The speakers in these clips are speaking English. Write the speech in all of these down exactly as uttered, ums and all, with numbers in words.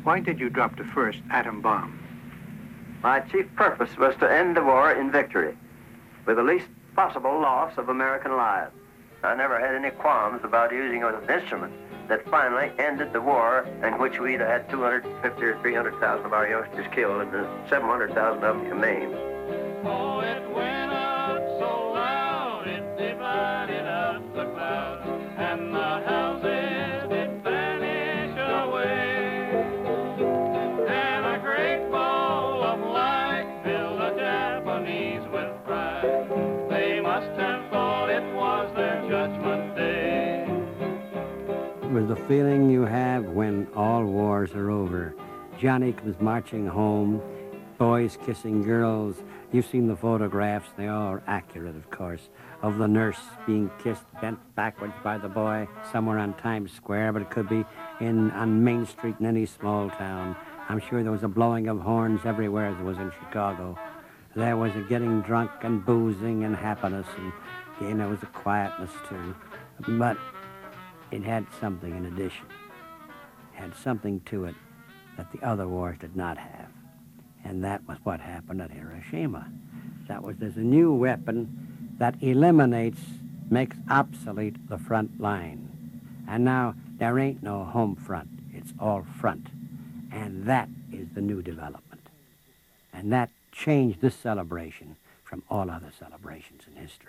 Why did you drop the first atom bomb? My chief purpose was to end the war in victory, with the least possible loss of American lives. I never had any qualms about using an instrument that finally ended the war in which we'd had two hundred fifty or three hundred thousand of our youngsters killed and seven hundred thousand of them maimed. Oh, it went up so loud, it divided up the clouds, and the houses did vanish away. And a great ball of light filled the Japanese with pride. They must have thought it was their judgment day. It was the feeling you have when all wars are over. Johnny comes marching home, boys kissing girls. You've seen the photographs, they all are accurate, of course, of the nurse being kissed, bent backwards by the boy somewhere on Times Square, but it could be in on Main Street in any small town. I'm sure there was a blowing of horns everywhere as there was in Chicago. There was a getting drunk and boozing and happiness, and again, there was a quietness too. But it had something in addition. It had something to it that the other wars did not have. And that was what happened at Hiroshima. That was, there's a new weapon that eliminates, makes obsolete the front line. And now there ain't no home front, it's all front. And that is the new development. And that changed this celebration from all other celebrations in history.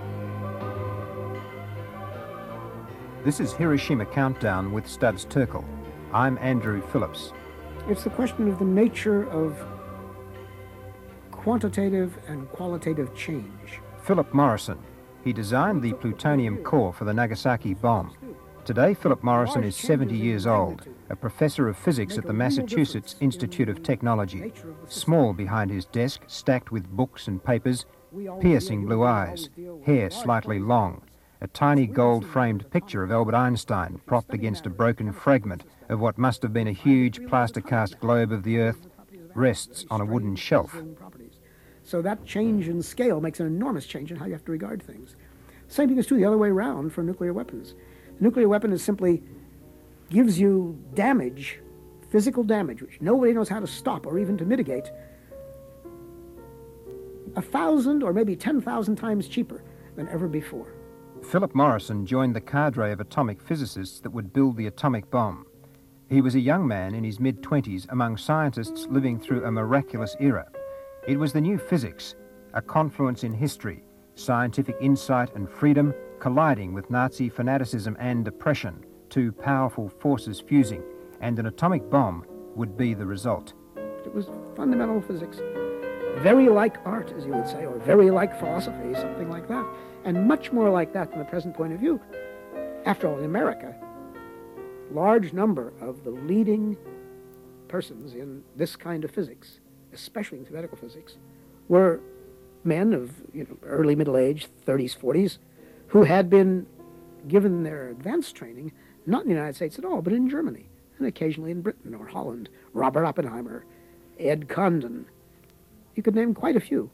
This is Hiroshima Countdown with Studs Terkel. I'm Andrew Phillips. It's the question of the nature of quantitative and qualitative change. Philip Morrison. He designed the plutonium core for the Nagasaki bomb. Today, Philip Morrison is seventy years old, a professor of physics at the Massachusetts Institute of Technology. Small behind his desk, stacked with books and papers, piercing blue eyes, hair slightly long, a tiny gold-framed picture of Albert Einstein propped against a broken fragment of what must have been a huge plaster-cast globe of the Earth rests on a wooden shelf. So that change in scale makes an enormous change in how you have to regard things. Same thing is true the other way around for nuclear weapons. A nuclear weapon is simply gives you damage, physical damage, which nobody knows how to stop or even to mitigate, a thousand or maybe ten thousand times cheaper than ever before. Philip Morrison joined the cadre of atomic physicists that would build the atomic bomb. He was a young man in his mid-twenties among scientists living through a miraculous era. It was the new physics, a confluence in history, scientific insight and freedom colliding with Nazi fanaticism and oppression, two powerful forces fusing, and an atomic bomb would be the result. It was fundamental physics, very like art, as you would say, or very like philosophy, something like that, and much more like that from the present point of view. After all, in America, large number of the leading persons in this kind of physics, especially in theoretical physics, were men of you know, early middle age, thirties, forties, who had been given their advanced training, not in the United States at all, but in Germany, and occasionally in Britain or Holland. Robert Oppenheimer, Ed Condon. You could name quite a few.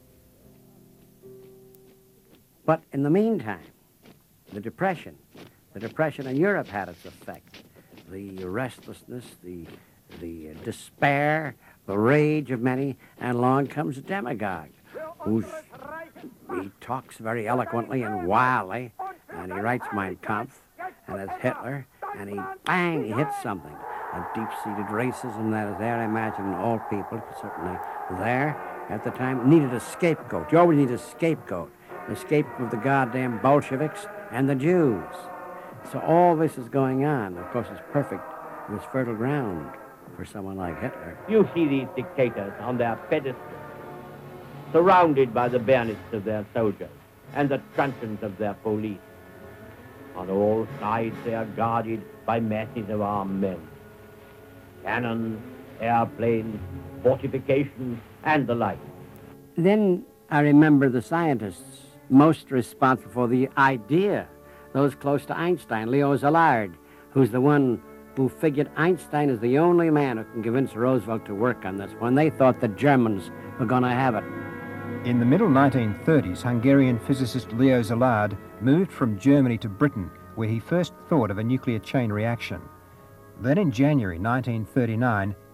But in the meantime, the Depression, the Depression in Europe had its effect. The restlessness, the, the despair, the rage of many, and along comes a demagogue who's, he talks very eloquently and wildly, and he writes Mein Kampf, and it's Hitler, and he, bang, he hits something. A deep-seated racism that is there, I imagine, in all people, certainly there at the time, needed a scapegoat. You always need a scapegoat. The scapegoat of the goddamn Bolsheviks and the Jews. So all this is going on. Of course, it's perfect. It was fertile ground for someone like Hitler. You see these dictators on their pedestals, surrounded by the bayonets of their soldiers and the truncheons of their police. On all sides they are guarded by masses of armed men. Cannons, airplanes, fortifications, and the like. Then I remember the scientists most responsible for the idea, those close to Einstein, Leo Szilard, who's the one who figured Einstein is the only man who can convince Roosevelt to work on this, when they thought the Germans were going to have it. In the middle nineteen thirties, Hungarian physicist Leo Szilard moved from Germany to Britain, where he first thought of a nuclear chain reaction. Then in January nineteen thirty-nine,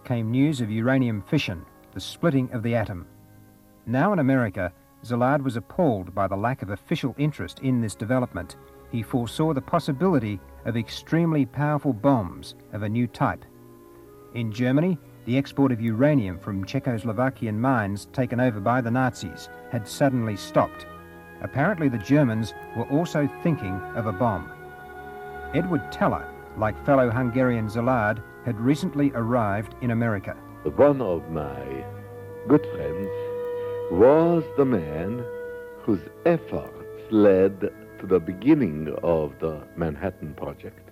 came news of uranium fission, the splitting of the atom. Now in America, Szilard was appalled by the lack of official interest in this development. He foresaw the possibility of extremely powerful bombs of a new type. In Germany, the export of uranium from Czechoslovakian mines taken over by the Nazis had suddenly stopped. Apparently the Germans were also thinking of a bomb. Edward Teller, like fellow Hungarian Szilard, had recently arrived in America. One of my good friends was the man whose efforts led to the beginning of the Manhattan Project,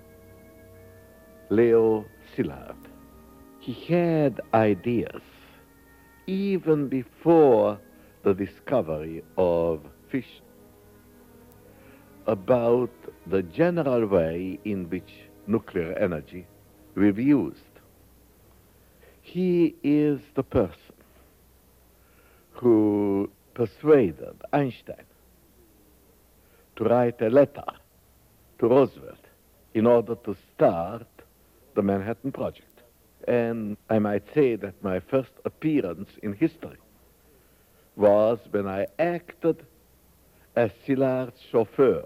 Leo Szilard. He had ideas even before the discovery of fission about the general way in which nuclear energy will be used. He is the person who persuaded Einstein to write a letter to Roosevelt in order to start the Manhattan Project. And I might say that my first appearance in history was when I acted as Szilard's chauffeur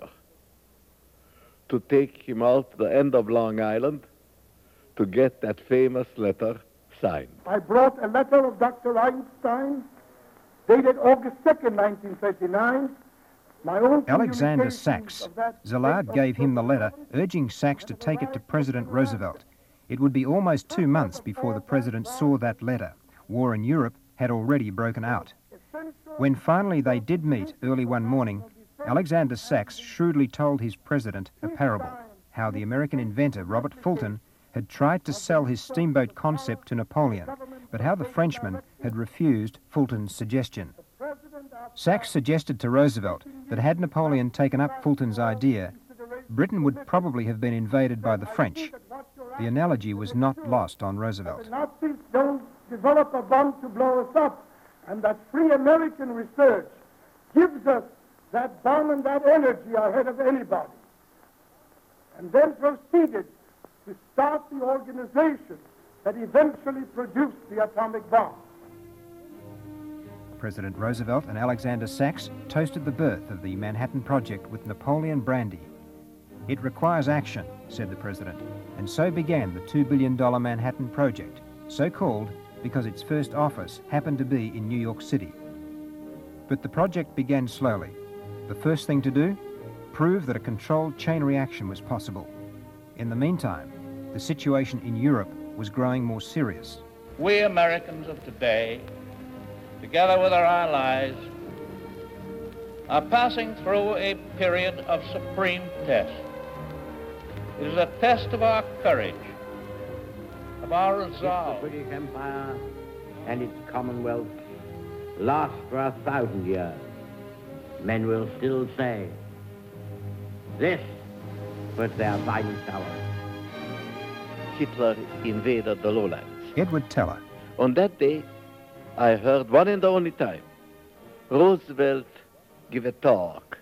to take him out to the end of Long Island to get that famous letter signed. I brought a letter of Doctor Einstein dated August second, nineteen thirty-nine. My own Alexander Sachs. Szilard gave him the letter, urging Sachs to take it to President Roosevelt. It would be almost two months before the president saw that letter. War in Europe had already broken out. When finally they did meet early one morning, Alexander Sachs shrewdly told his president a parable, how the American inventor Robert Fulton had tried to sell his steamboat concept to Napoleon, but how the Frenchman had refused Fulton's suggestion. Sachs suggested to Roosevelt that had Napoleon taken up Fulton's idea, Britain would probably have been invaded by the French. The analogy was not lost on Roosevelt. The Nazis don't develop a bomb to blow us up, and that free American research gives us that bomb and that energy ahead of anybody. And then proceeded to start the organization that eventually produced the atomic bomb. President Roosevelt and Alexander Sachs toasted the birth of the Manhattan Project with Napoleon brandy. It requires action, said the president, and so began the two billion dollar Manhattan Project, so called because its first office happened to be in New York City. But the project began slowly. The first thing to do? Prove that a controlled chain reaction was possible. In the meantime, the situation in Europe was growing more serious. We Americans of today, together with our allies, are passing through a period of supreme test. It is a test of our courage, of our resolve. If the British Empire and its Commonwealth last for a thousand years, men will still say, this was their finest hour. Hitler invaded the lowlands. Edward Teller. On that day, I heard one and only time Roosevelt give a talk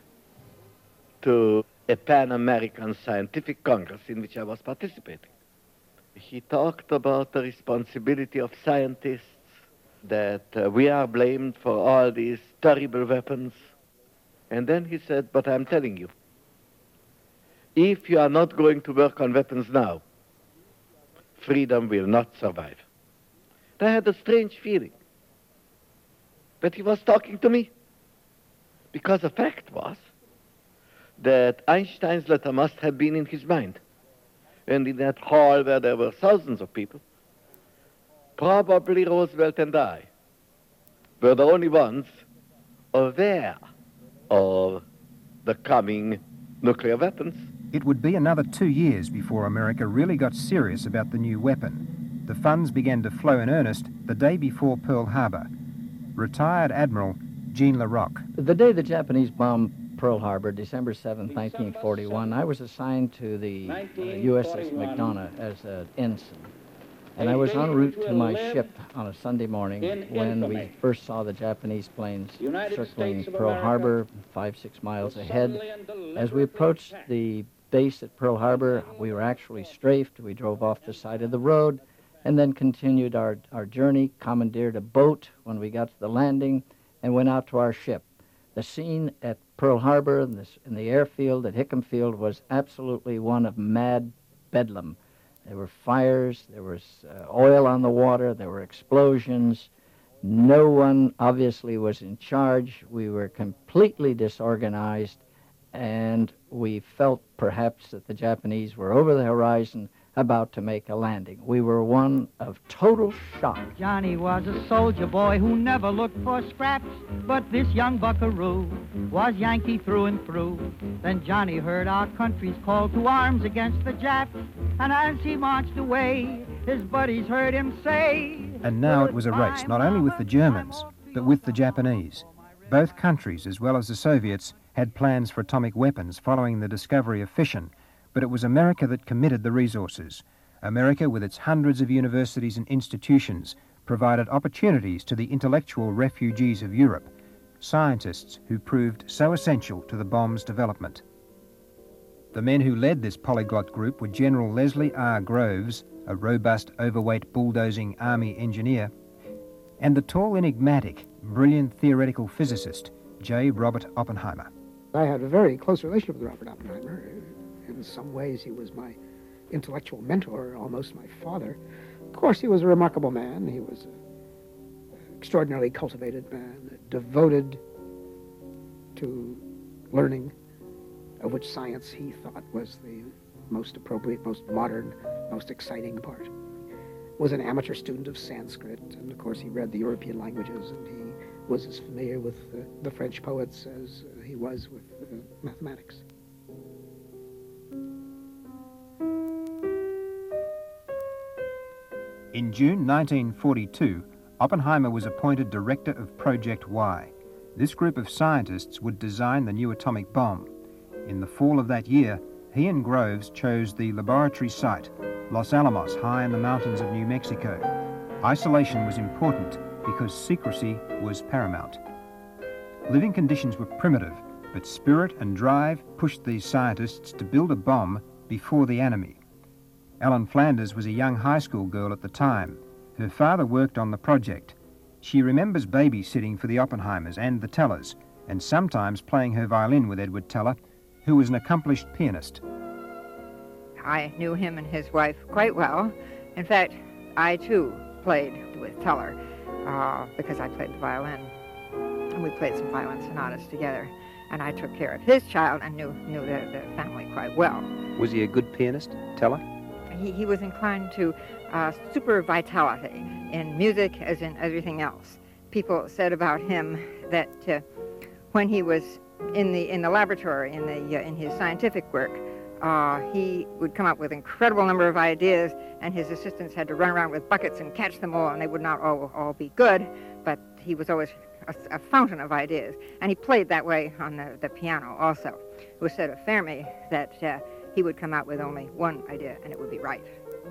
to a Pan-American Scientific Congress in which I was participating. He talked about the responsibility of scientists, that uh, we are blamed for all these terrible weapons. And then he said, but I'm telling you, if you are not going to work on weapons now, freedom will not survive. And I had a strange feeling that he was talking to me, because the fact was that Einstein's letter must have been in his mind. And in that hall where there were thousands of people, probably Roosevelt and I were the only ones aware of the coming nuclear weapons. It would be another two years before America really got serious about the new weapon. The funds began to flow in earnest the day before Pearl Harbor. Retired Admiral Jean LaRocque. The day the Japanese bombed Pearl Harbor, December seventh, nineteen forty-one, I was assigned to the uh, U S S McDonough as an ensign. And I was en route to my ship on a Sunday morning when we first saw the Japanese planes circling Pearl Harbor, five, six miles ahead. As we approached the base at Pearl Harbor, we were actually strafed. We drove off the side of the road, and then continued our, our journey, commandeered a boat when we got to the landing, and went out to our ship. The scene at Pearl Harbor and this, in the airfield at Hickam Field was absolutely one of mad bedlam. There were fires, there was uh, oil on the water, there were explosions. No one obviously was in charge. We were completely disorganized, and we felt perhaps that the Japanese were over the horizon about to make a landing. We were one of total shock. Johnny was a soldier boy who never looked for scraps, but this young buckaroo was Yankee through and through. Then Johnny heard our country's call to arms against the Japs, and as he marched away, his buddies heard him say... And now it was a race, not only with the Germans, but with the Japanese. Both countries, as well as the Soviets, had plans for atomic weapons following the discovery of fission, but it was America that committed the resources. America, with its hundreds of universities and institutions, provided opportunities to the intellectual refugees of Europe, scientists who proved so essential to the bomb's development. The men who led this polyglot group were General Leslie R. Groves, a robust, overweight, bulldozing Army engineer, and the tall, enigmatic, brilliant theoretical physicist, J. Robert Oppenheimer. I had a very close relationship with Robert Oppenheimer. In some ways, he was my intellectual mentor, almost my father. Of course, he was a remarkable man. He was an extraordinarily cultivated man, devoted to learning, of which science he thought was the most appropriate, most modern, most exciting part. Was an amateur student of Sanskrit, and of course he read the European languages, and he was as familiar with uh, the French poets as uh, he was with uh, mathematics. In June nineteen forty-two, Oppenheimer was appointed director of Project Y. This group of scientists would design the new atomic bomb. In the fall of that year, he and Groves chose the laboratory site, Los Alamos, high in the mountains of New Mexico. Isolation was important because secrecy was paramount. Living conditions were primitive, but spirit and drive pushed these scientists to build a bomb before the enemy. Ellen Flanders was a young high school girl at the time. Her father worked on the project. She remembers babysitting for the Oppenheimers and the Tellers, and sometimes playing her violin with Edward Teller, who was an accomplished pianist. I knew him and his wife quite well. In fact, I too played with Teller uh, because I played the violin. And we played some violin sonatas together. And I took care of his child and knew, knew the, the family quite well. Was he a good pianist, Teller? He, he was inclined to uh, super vitality in music as in everything else. People said about him that uh, when he was in the in the laboratory, in the uh, in his scientific work, uh, he would come up with an incredible number of ideas, and his assistants had to run around with buckets and catch them all, and they would not all all be good, but he was always a, a fountain of ideas, and he played that way on the, the piano also. It was said of Fermi that uh, he would come out with only one idea, and it would be right.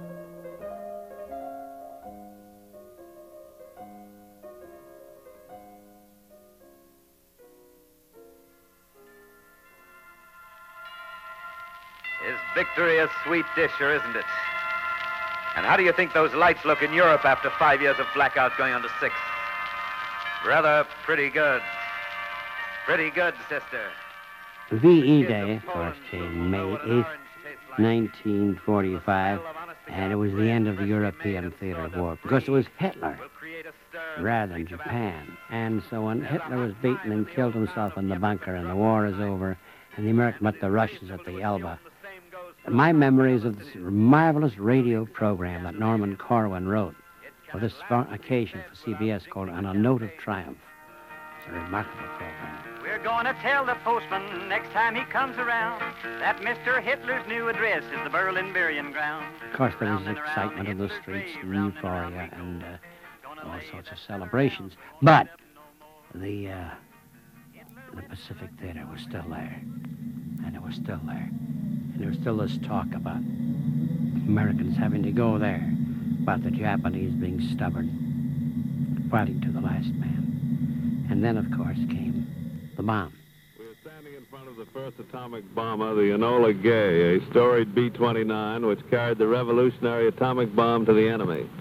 Is victory a sweet dish, or isn't it? And how do you think those lights look in Europe after five years of blackouts going on to six? Rather pretty good. Pretty good, sister. V E Day, of course, came May eighth, nineteen forty-five, and it was the end of the European theater of war, because it was Hitler rather than Japan. And so when Hitler was beaten and killed himself in the bunker and the war is over, and the Americans met the Russians at the Elba, my memories of this marvelous radio program that Norman Corwin wrote for this occasion for C B S called On a Note of Triumph. It's a remarkable program. We're gonna tell the postman next time he comes around that Mister Hitler's new address is the Berlin burying ground. Of course, there was excitement in the streets, and euphoria, and uh, all sorts of celebrations. But the uh, the Pacific Theater was still there, and it was still there. And there was still this talk about Americans having to go there, about the Japanese being stubborn, fighting to the last man. And then, of course, came the bomb. We're standing in front of the first atomic bomber, the Enola Gay, a storied B twenty-nine, which carried the revolutionary atomic bomb to the enemy.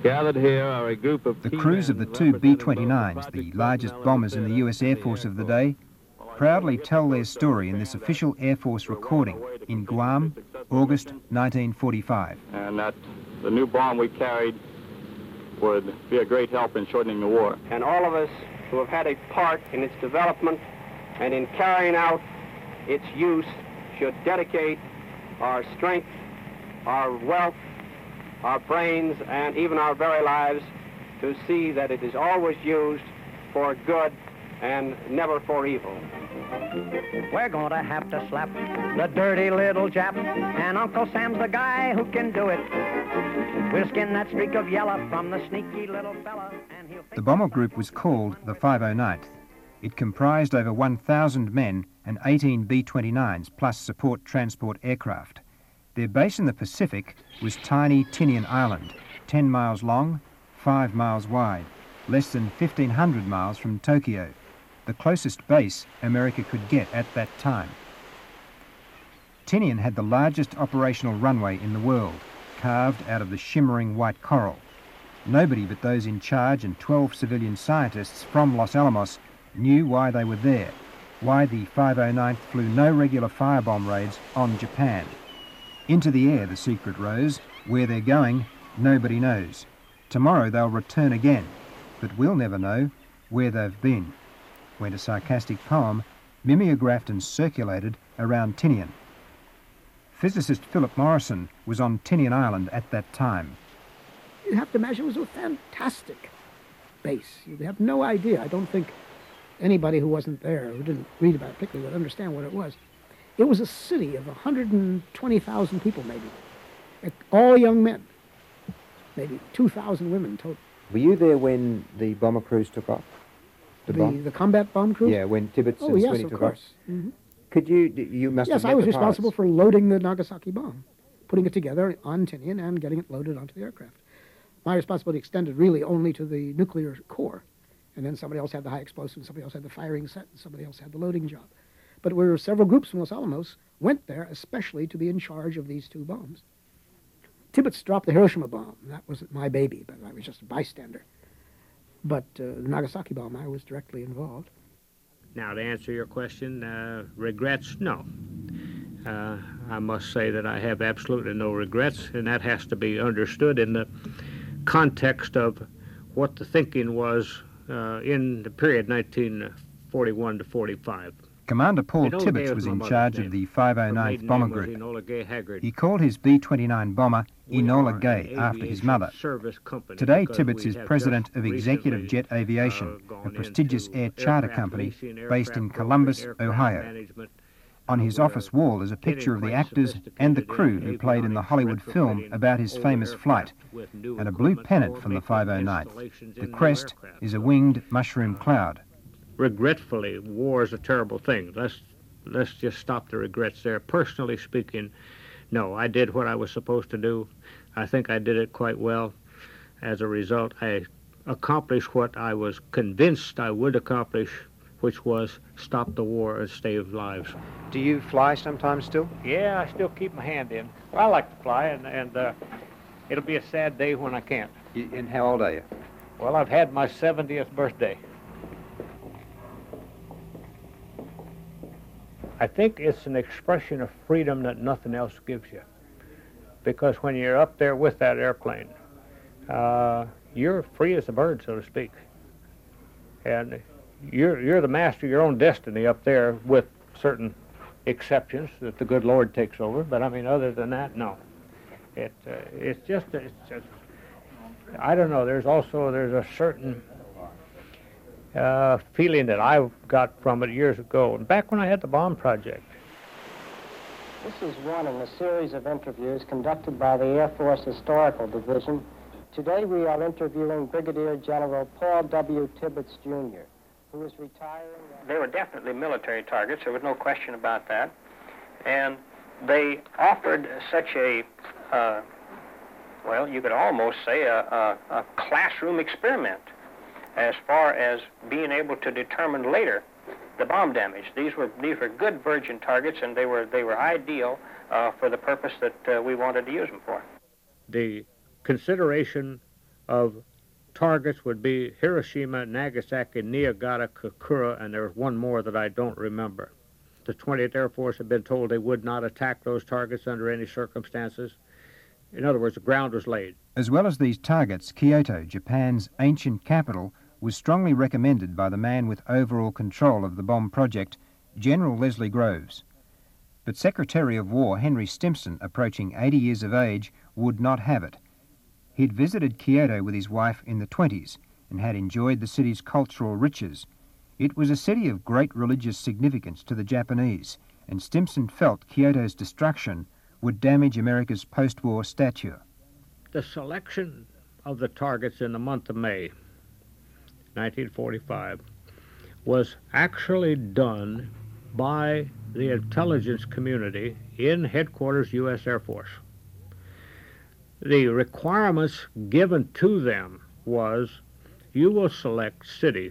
Gathered here are a group of The crews of the two B twenty-nines, the largest bombers in the U S Air Force of the day, proudly tell their story in this official Air Force recording in Guam, August nineteen forty-five. And that the new bomb we carried would be a great help in shortening the war. And all of us who have had a part in its development and in carrying out its use should dedicate our strength, our wealth, our brains, and even our very lives to see that it is always used for good and never for evil. We're gonna have to slap the dirty little Jap, and Uncle Sam's the guy who can do it. We'll skin that streak of yellow from the sneaky little fella, and he'll... The bomber group was called the five oh ninth. It comprised over one thousand men and eighteen B twenty-nines plus support transport aircraft. Their base in the Pacific was tiny Tinian Island, ten miles long, five miles wide, less than fifteen hundred miles from Tokyo, the closest base America could get at that time. Tinian had the largest operational runway in the world, carved out of the shimmering white coral. Nobody but those in charge and twelve civilian scientists from Los Alamos knew why they were there, why the five oh ninth flew no regular firebomb raids on Japan. Into the air the secret rose. Where they're going, nobody knows. Tomorrow they'll return again, but we'll never know where they've been, went a sarcastic poem mimeographed and circulated around Tinian. Physicist Philip Morrison was on Tinian Island at that time. You have to imagine it was a fantastic base. You have no idea. I don't think anybody who wasn't there, who didn't read about it particularly, would understand what it was. It was a city of one hundred twenty thousand people, maybe, all young men, maybe two thousand women total. Were you there when the bomber crews took off? The, The, bomb? the combat bomb crew? Yeah, when Tibbets Oh, and yes, Swinney of took course. off? Mhm. Could you, you must Yes, have met I was the responsible pilots. for loading the Nagasaki bomb, putting it together on Tinian and getting it loaded onto the aircraft. My responsibility extended really only to the nuclear core, and then somebody else had the high explosive, and somebody else had the firing set, and somebody else had the loading job. But we were several groups from Los Alamos went there especially to be in charge of these two bombs. Tibbets dropped the Hiroshima bomb. That wasn't my baby, but I was just a bystander. But uh, the Nagasaki bomb, I was directly involved. Now, to answer your question, uh, regrets, no. Uh, I must say that I have absolutely no regrets, and that has to be understood in the context of what the thinking was uh, in the period nineteen forty-one to forty-five. Commander Paul Enola Gay Tibbets was was my in mother's charge name. of the five oh Her ninth maiden Bomber name was Group. Enola Gay Haggard. He called his B twenty-nine bomber We Enola are Gay an after his aviation mother. service company Today, because Tibbets we is have president just of Executive recently, Jet Aviation, uh, a gone prestigious into air charter aircraft company leasing, based in aircraft Columbus, brokerage, aircraft Ohio. management. On his office wall is a picture of the actors and the crew who played in the Hollywood film about his famous flight, and a blue pennant from the five oh ninth. The crest is a winged mushroom cloud. Regretfully, war is a terrible thing. Let's let's just stop the regrets there. Personally speaking, no, I did what I was supposed to do. I think I did it quite well. As a result, I accomplished what I was convinced I would accomplish, which was stop the war and save lives. Do you fly sometimes still? Yeah, I still keep my hand in. Well, I like to fly, and, and uh, it'll be a sad day when I can't. You, and how old are you? Well, I've had my seventieth birthday. I think it's an expression of freedom that nothing else gives you. Because when you're up there with that airplane, uh, you're free as a bird, so to speak. And you're, you're the master of your own destiny up there, with certain exceptions that the good Lord takes over. But I mean, other than that, no. It, uh, it's just, it's just, I don't know, there's also, there's a certain uh, feeling that I got from it years ago, and back when I had the bomb project. This is one in a series of interviews conducted by the Air Force Historical Division. Today we are interviewing Brigadier General Paul W. Tibbets, Junior, who is retiring. They were definitely military targets. There was no question about that. And they offered such a, uh, well, you could almost say a, a, a classroom experiment as far as being able to determine later the bomb damage. These were these were good virgin targets, and they were they were ideal uh, for the purpose that uh, we wanted to use them for. The consideration of targets would be Hiroshima, Nagasaki, Niigata, Kokura, and there's one more that I don't remember. The twentieth Air Force had been told they would not attack those targets under any circumstances. In other words, the ground was laid. As well as these targets, Kyoto, Japan's ancient capital, was strongly recommended by the man with overall control of the bomb project, General Leslie Groves. But Secretary of War Henry Stimson, approaching eighty years of age, would not have it. He'd visited Kyoto with his wife in the twenties and had enjoyed the city's cultural riches. It was a city of great religious significance to the Japanese, and Stimson felt Kyoto's destruction would damage America's post-war stature. The selection of the targets in the month of May, nineteen forty-five, was actually done by the intelligence community in headquarters U S Air Force. The requirements given to them was, you will select cities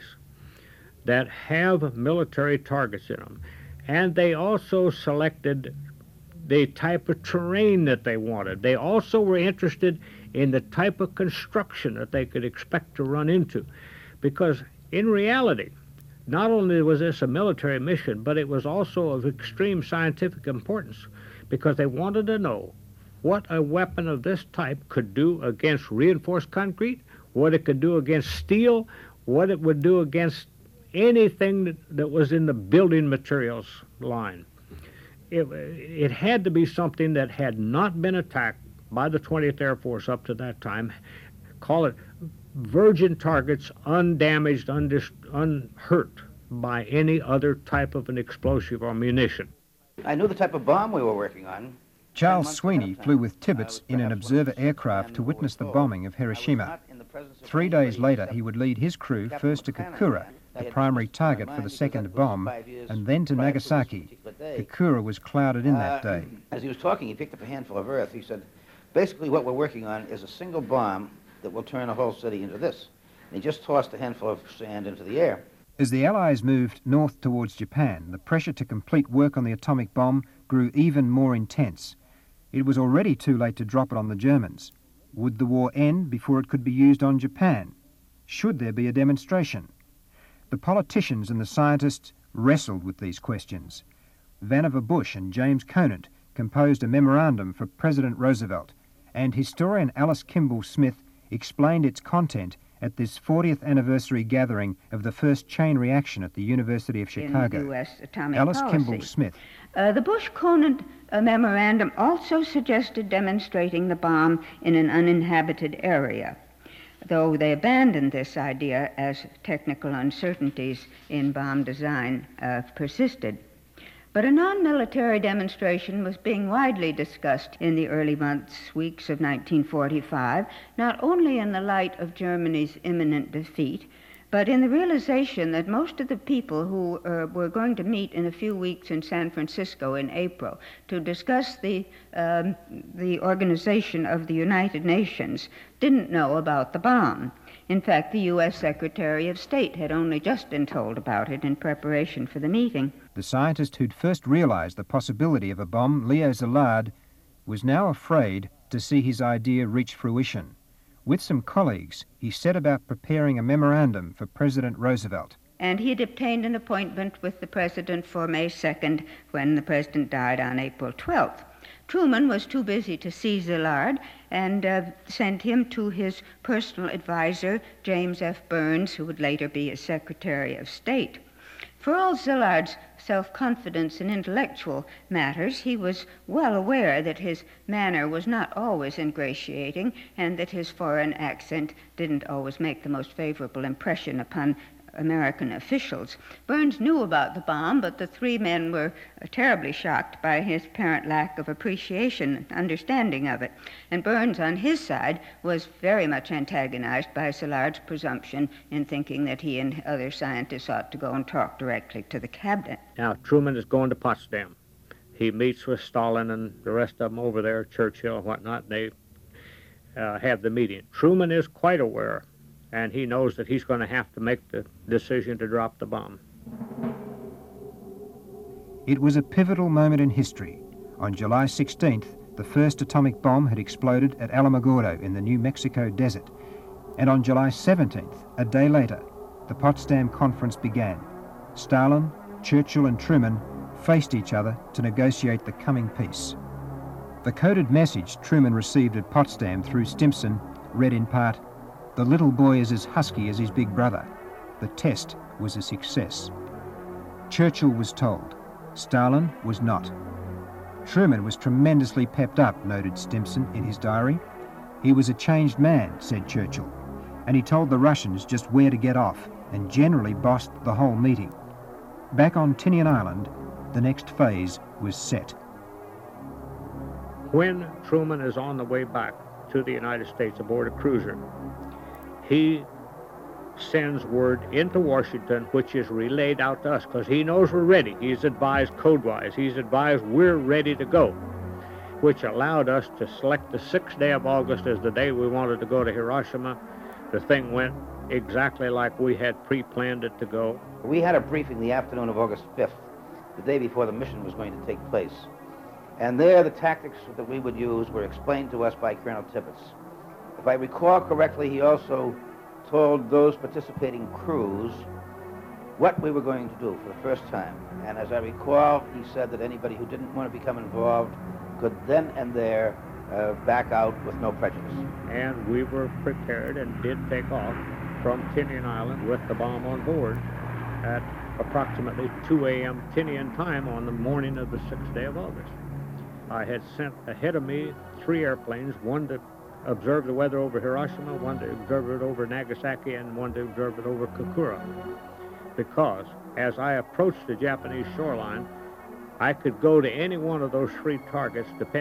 that have military targets in them. And they also selected the type of terrain that they wanted. They also were interested in the type of construction that they could expect to run into. Because in reality, not only was this a military mission, but it was also of extreme scientific importance, because they wanted to know what a weapon of this type could do against reinforced concrete, what it could do against steel, what it would do against anything that, that was in the building materials line. It, it had to be something that had not been attacked by the twentieth Air Force up to that time. Call it virgin targets, undamaged, undis unhurt by any other type of an explosive or munition. I knew the type of bomb we were working on. Charles Sweeney flew with Tibbets in an observer aircraft to witness the bombing of Hiroshima. Three days later, he would lead his crew first to Kokura, the primary target for the second bomb, and then to Nagasaki. Kokura was clouded in that day. As he was talking, he picked up a handful of earth. He said, basically what we're working on is a single bomb that will turn a whole city into this. And he just tossed a handful of sand into the air. As the Allies moved north towards Japan, the pressure to complete work on the atomic bomb grew even more intense. It was already too late to drop it on the Germans. Would the war end before it could be used on Japan? Should there be a demonstration? The politicians and the scientists wrestled with these questions. Vannevar Bush and James Conant composed a memorandum for President Roosevelt, and historian Alice Kimball Smith explained its content at this fortieth anniversary gathering of the first chain reaction at the University of Chicago. In U S atomic Alice policy. Kimball Smith. Uh, the Bush-Conant uh, memorandum also suggested demonstrating the bomb in an uninhabited area, though they abandoned this idea as technical uncertainties in bomb design uh, persisted. But a non-military demonstration was being widely discussed in the early months, weeks of nineteen forty-five, not only in the light of Germany's imminent defeat, but in the realization that most of the people who uh, were going to meet in a few weeks in San Francisco in April to discuss the, um, the organization of the United Nations didn't know about the bomb. In fact, the U S Secretary of State had only just been told about it in preparation for the meeting. The scientist who'd first realized the possibility of a bomb, Leo Szilard, was now afraid to see his idea reach fruition. With some colleagues, he set about preparing a memorandum for President Roosevelt. And he had obtained an appointment with the president for May second, when the president died on April twelfth. Truman was too busy to see Szilard and uh, sent him to his personal advisor, James F. Burns, who would later be his Secretary of State. For all Szilard's self-confidence in intellectual matters, he was well aware that his manner was not always ingratiating and that his foreign accent didn't always make the most favorable impression upon American officials. Burns knew about the bomb, but the three men were uh, terribly shocked by his apparent lack of appreciation and understanding of it. And Burns, on his side, was very much antagonized by Szilard's presumption in thinking that he and other scientists ought to go and talk directly to the cabinet. Now, Truman is going to Potsdam. He meets with Stalin and the rest of them over there, Churchill and whatnot. They uh, have the meeting. Truman is quite aware, and he knows that he's going to have to make the decision to drop the bomb. It was a pivotal moment in history. On July sixteenth, the first atomic bomb had exploded at Alamogordo in the New Mexico desert. And on July seventeenth, a day later, the Potsdam Conference began. Stalin, Churchill and Truman faced each other to negotiate the coming peace. The coded message Truman received at Potsdam through Stimson read in part, "The little boy is as husky as his big brother. The test was a success." Churchill was told. Stalin was not. Truman was tremendously pepped up, noted Stimson in his diary. He was a changed man, said Churchill, and he told the Russians just where to get off and generally bossed the whole meeting. Back on Tinian Island, the next phase was set. When Truman is on the way back to the United States aboard a cruiser, he sends word into Washington, which is relayed out to us, because he knows we're ready. He's advised code-wise. He's advised we're ready to go, which allowed us to select the sixth day of August as the day we wanted to go to Hiroshima. The thing went exactly like we had pre-planned it to go. We had a briefing the afternoon of August fifth, the day before the mission was going to take place. And there, the tactics that we would use were explained to us by Colonel Tibbets. If I recall correctly, he also told those participating crews what we were going to do for the first time. And as I recall, he said that anybody who didn't want to become involved could then and there uh, back out with no prejudice. And we were prepared and did take off from Tinian Island with the bomb on board at approximately two A M Tinian time on the morning of the sixth day of August. I had sent ahead of me three airplanes, one to observe the weather over Hiroshima, one to observe it over Nagasaki, and one to observe it over Kokura. Because as I approached the Japanese shoreline, I could go to any one of those three targets depending